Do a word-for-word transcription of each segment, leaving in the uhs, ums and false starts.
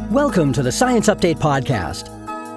Welcome to the Science Update Podcast.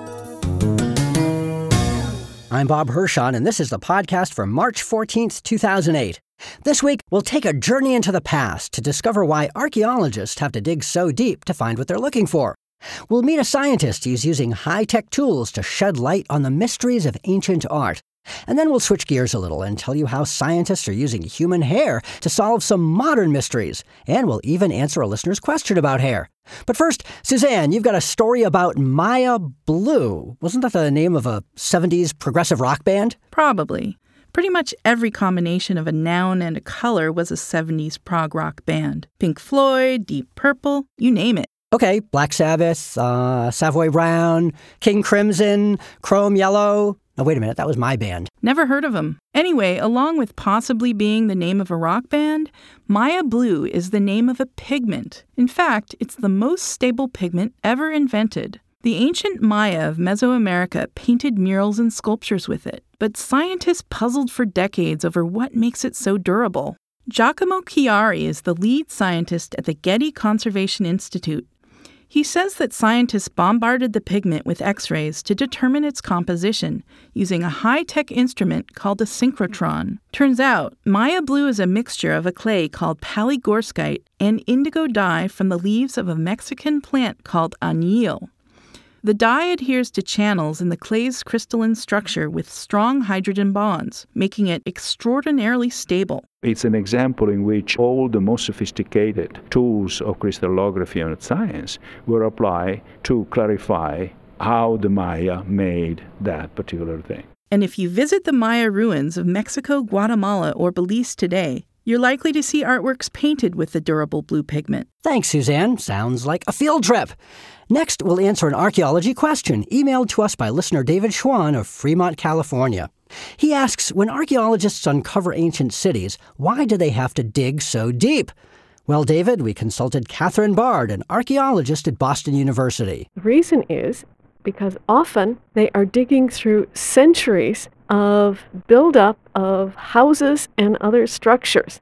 I'm Bob Hirschon, and this is the podcast for March fourteenth, two thousand eight. This week, we'll take a journey into the past to discover why archaeologists have to dig so deep to find what they're looking for. We'll meet a scientist who's using high-tech tools to shed light on the mysteries of ancient art. And then we'll switch gears a little and tell you how scientists are using human hair to solve some modern mysteries. And we'll even answer a listener's question about hair. But first, Suzanne, you've got a story about Maya Blue. Wasn't that the name of a seventies progressive rock band? Probably. Pretty much every combination of a noun and a color was a seventies prog rock band. Pink Floyd, Deep Purple, you name it. Okay, Black Sabbath, uh, Savoy Brown, King Crimson, Chrome Yellow. Oh, wait a minute, that was my band. Never heard of them. Anyway, along with possibly being the name of a rock band, Maya Blue is the name of a pigment. In fact, it's the most stable pigment ever invented. The ancient Maya of Mesoamerica painted murals and sculptures with it, but scientists puzzled for decades over what makes it so durable. Giacomo Chiari is the lead scientist at the Getty Conservation Institute. He says that scientists bombarded the pigment with X-rays to determine its composition using a high-tech instrument called a synchrotron. Turns out, Maya Blue is a mixture of a clay called palygorskite and indigo dye from the leaves of a Mexican plant called añil. The dye adheres to channels in the clay's crystalline structure with strong hydrogen bonds, making it extraordinarily stable. It's an example in which all the most sophisticated tools of crystallography and science were applied to clarify how the Maya made that particular thing. And if you visit the Maya ruins of Mexico, Guatemala, or Belize today, you're likely to see artworks painted with the durable blue pigment. Thanks, Suzanne. Sounds like a field trip. Next, we'll answer an archaeology question emailed to us by listener David Schwann of Fremont, California. He asks, when archaeologists uncover ancient cities, why do they have to dig so deep? Well, David, we consulted Catherine Bard, an archaeologist at Boston University. The reason is because often they are digging through centuries of buildup of houses and other structures.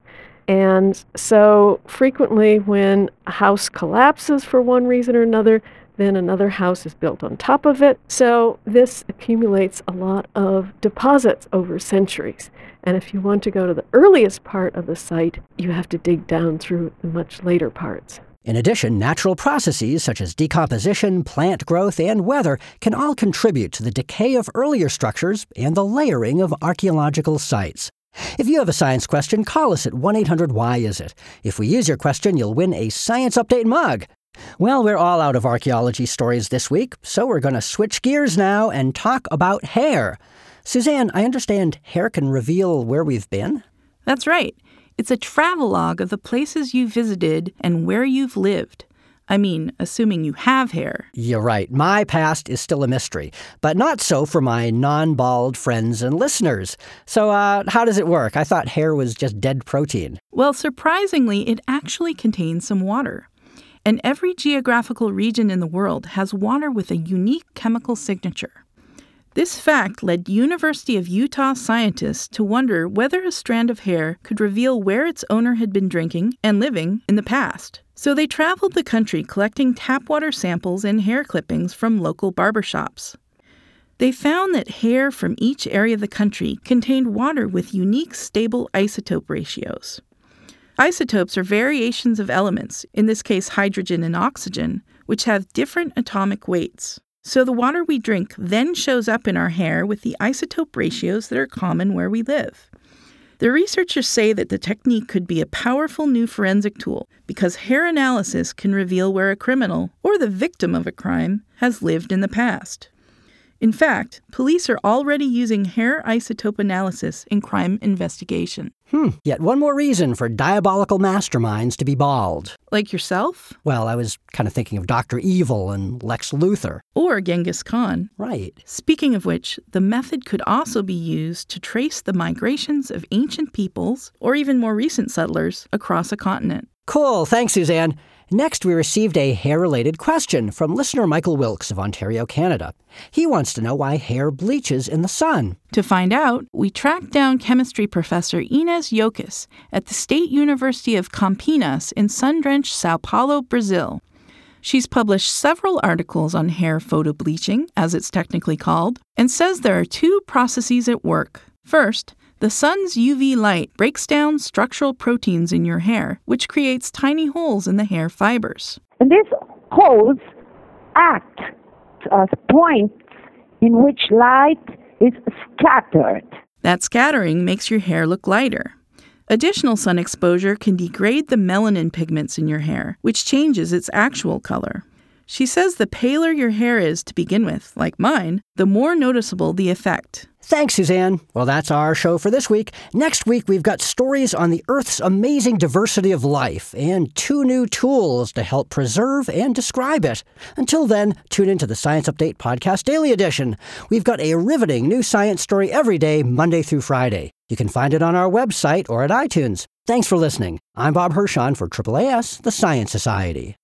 And so frequently when a house collapses for one reason or another, then another house is built on top of it. So this accumulates a lot of deposits over centuries. And if you want to go to the earliest part of the site, you have to dig down through the much later parts. In addition, natural processes such as decomposition, plant growth, and weather can all contribute to the decay of earlier structures and the layering of archaeological sites. If you have a science question, call us at one eight hundred why is it. If we use your question, you'll win a Science Update mug. Well, we're all out of archaeology stories this week, so we're going to switch gears now and talk about hair. Suzanne, I understand hair can reveal where we've been? That's right. It's a travelogue of the places you visited and where you've lived. I mean, assuming you have hair. You're right. My past is still a mystery, but not so for my non-bald friends and listeners. So uh, how does it work? I thought hair was just dead protein. Well, surprisingly, it actually contains some water. And every geographical region in the world has water with a unique chemical signature. This fact led University of Utah scientists to wonder whether a strand of hair could reveal where its owner had been drinking and living in the past. So they traveled the country collecting tap water samples and hair clippings from local barbershops. They found that hair from each area of the country contained water with unique stable isotope ratios. Isotopes are variations of elements, in this case hydrogen and oxygen, which have different atomic weights. So the water we drink then shows up in our hair with the isotope ratios that are common where we live. The researchers say that the technique could be a powerful new forensic tool because hair analysis can reveal where a criminal, or the victim of a crime, has lived in the past. In fact, police are already using hair isotope analysis in crime investigation. Hmm, yet one more reason for diabolical masterminds to be bald. Like yourself? Well, I was kind of thinking of Doctor Evil and Lex Luthor. Or Genghis Khan. Right. Speaking of which, the method could also be used to trace the migrations of ancient peoples, or even more recent settlers, across a continent. Cool, thanks, Suzanne. Next, we received a hair-related question from listener Michael Wilkes of Ontario, Canada. He wants to know why hair bleaches in the sun. To find out, we tracked down chemistry professor Inês Yocas at the State University of Campinas in sun-drenched Sao Paulo, Brazil. She's published several articles on hair photobleaching, as it's technically called, and says there are two processes at work. First, the sun's U V light breaks down structural proteins in your hair, which creates tiny holes in the hair fibers. And these holes act as points in which light is scattered. That scattering makes your hair look lighter. Additional sun exposure can degrade the melanin pigments in your hair, which changes its actual color. She says the paler your hair is to begin with, like mine, the more noticeable the effect. Thanks, Suzanne. Well, that's our show for this week. Next week, we've got stories on the Earth's amazing diversity of life and two new tools to help preserve and describe it. Until then, tune into the Science Update Podcast Daily Edition. We've got a riveting new science story every day, Monday through Friday. You can find it on our website or at iTunes. Thanks for listening. I'm Bob Hirshon for A A A S, the Science Society.